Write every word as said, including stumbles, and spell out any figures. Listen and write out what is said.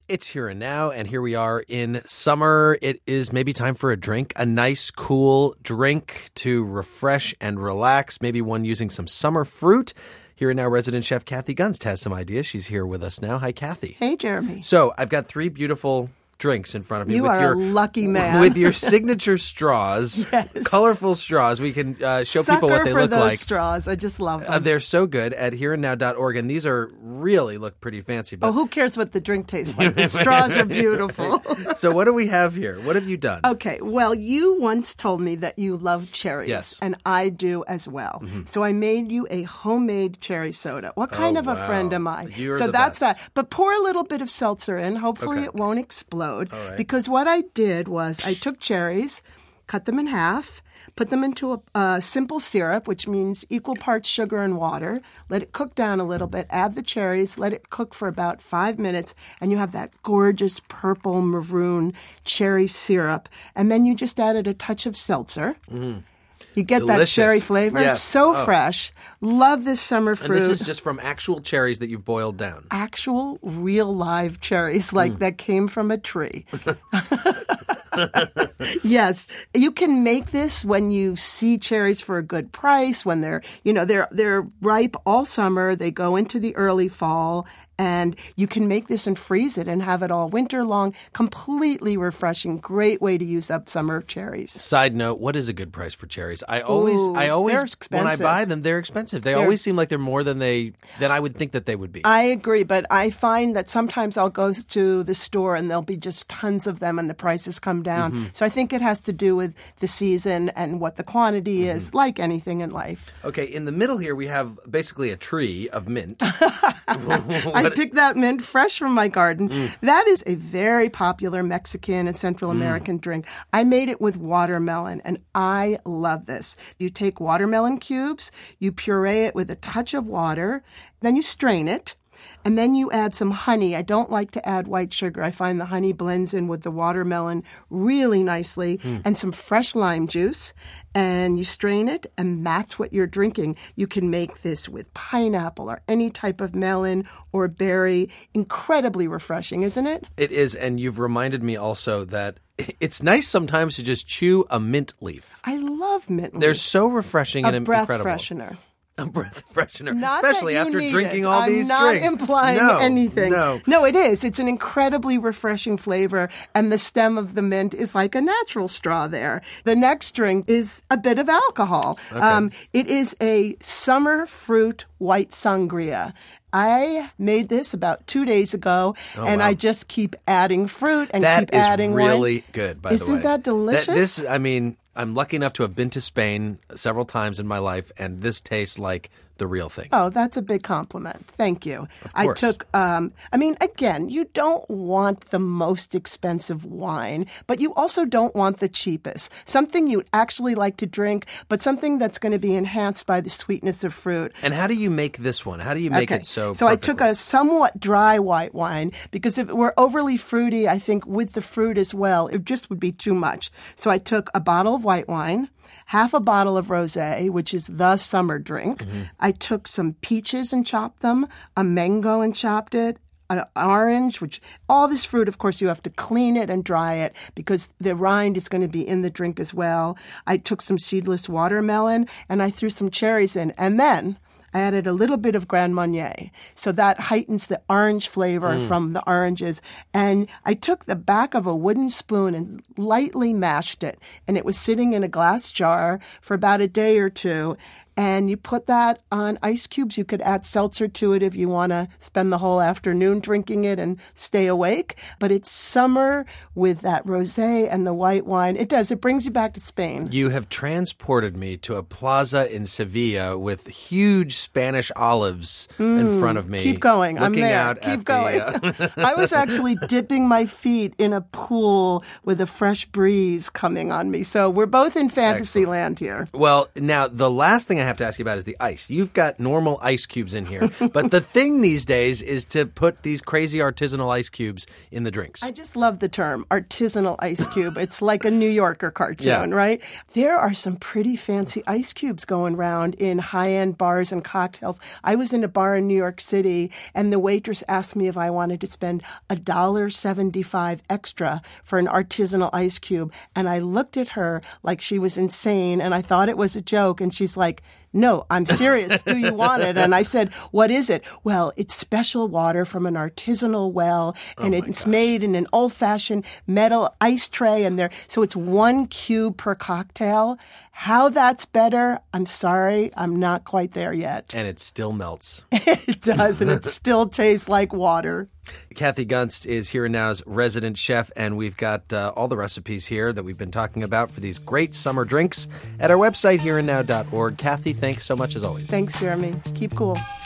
It's here and now, and here we are in summer. It is maybe time for a drink, a nice, cool drink to refresh and relax, maybe one using some summer fruit. Here and now, resident chef Kathy Gunst has some ideas. She's here with us now. Hi, Kathy. Hey, Jeremy. So I've got three beautiful drinks in front of me. You with are your, a lucky man. With your signature straws, yes. colorful straws. We can uh, show Sucker people what they for look those like. straws. I just love them. Uh, they're so good at here and now dot org, and these are really look pretty fancy. But oh, who cares what the drink tastes like? The straws are beautiful. So what do we have here? What have you done? Okay, well, you once told me that you love cherries. Yes. And I do as well. Mm-hmm. So I made you a homemade cherry soda. What kind oh, of a wow. friend am I? You're so the that's best. that. But pour a little bit of seltzer in. Hopefully Okay. it won't explode. All right. Because what I did was I took cherries, cut them in half, put them into a, a simple syrup, which means equal parts sugar and water. Let it cook down a little bit. Add the cherries. Let it cook for about five minutes. And you have that gorgeous purple maroon cherry syrup. And then you just added a touch of seltzer. Mm. You get Delicious. that cherry flavor. Yes. It's so oh. fresh. Love this summer fruit. And this is just from actual cherries that you've boiled down. Actual, real, live cherries, like mm. that came from a tree. Yes, you can make this when you see cherries for a good price. When they're, you know, they're they're ripe all summer. They go into the early fall. And you can make this and freeze it and have it all winter long. Completely refreshing. Great way to use up summer cherries. Side note, what is a good price for cherries? I always, Ooh, I always, they're expensive. when I buy them, they're expensive. They They're, always seem like they're more than they than I would think that they would be. I agree, but I find that sometimes I'll go to the store and there'll be just tons of them and the prices come down. Mm-hmm. So I think it has to do with the season and what the quantity mm-hmm. is, like anything in life. Okay, in the middle here we have basically a tree of mint. I picked that mint fresh from my garden. Mm. That is a very popular Mexican and Central American mm. drink. I made it with watermelon, and I love this. You take watermelon cubes, you puree it with a touch of water, then you strain it. And then you add some honey. I don't like to add white sugar. I find the honey blends in with the watermelon really nicely. Mm. And some fresh lime juice. And you strain it, and that's what you're drinking. You can make this with pineapple or any type of melon or berry. Incredibly refreshing, isn't it? It is. And you've reminded me also that it's nice sometimes to just chew a mint leaf. I love mint leaf. They're so refreshing a and breath incredible. freshener. A breath freshener, not especially after drinking it. all I'm these not drinks. I'm not implying no, anything. No, no, it is. It's an incredibly refreshing flavor, and the stem of the mint is like a natural straw there. The next drink is a bit of alcohol. Okay. Um, it is a summer fruit white sangria. I made this about two days ago, oh, and wow. I just keep adding fruit and that keep adding wine. That is really good, by Isn't the way. Isn't that delicious? That, this, I mean, I'm lucky enough to have been to Spain several times in my life, and this tastes like the real thing. Oh, that's a big compliment. Thank you. Of I course. took, um, I mean, again, you don't want the most expensive wine, but you also don't want the cheapest. Something you'd actually like to drink, but something that's going to be enhanced by the sweetness of fruit. And how do you make this one? How do you make okay. it so So perfectly? I took a somewhat dry white wine because if it were overly fruity, I think with the fruit as well, it just would be too much. So I took a bottle of white wine, half a bottle of rosé, which is the summer drink. Mm-hmm. I took some peaches and chopped them, a mango and chopped it, an orange, which all this fruit, of course, you have to clean it and dry it because the rind is going to be in the drink as well. I took some seedless watermelon and I threw some cherries in. And then I added a little bit of Grand Marnier. So that heightens the orange flavor mm. from the oranges. And I took the back of a wooden spoon and lightly mashed it. And it was sitting in a glass jar for about a day or two. And you put that on ice cubes. You could add seltzer to it if you want to spend the whole afternoon drinking it and stay awake. But it's summer with that rosé and the white wine. It does. It brings you back to Spain. You have transported me to a plaza in Sevilla with huge Spanish olives mm, in front of me. Keep going. Looking I'm there. out Keep at going. The, uh... I was actually dipping my feet in a pool with a fresh breeze coming on me. So we're both in fantasy Excellent. land here. Well, now the last thing I have to ask you about is the ice. You've got normal ice cubes in here, but the thing these days is to put these crazy artisanal ice cubes in the drinks. I just love the term, artisanal ice cube. It's like a New Yorker cartoon, Yeah. right? There are some pretty fancy ice cubes going around in high-end bars and cocktails. I was in a bar in New York City, and the waitress asked me if I wanted to spend one dollar seventy-five extra for an artisanal ice cube. And I looked at her like she was insane, and I thought it was a joke. And she's like, no, I'm serious. Do you want it? And I said, what is it? Well, it's special water from an artisanal well, and Oh it's gosh. made in an old-fashioned metal ice tray. And there, so it's one cube per cocktail. How that's better, I'm sorry, I'm not quite there yet. And it still melts. It does, and it still tastes like water. Kathy Gunst is Here and Now's resident chef, and we've got uh, all the recipes here that we've been talking about for these great summer drinks at our website, here and now dot org. Kathy, thanks so much as always. Thanks, Jeremy. Keep cool.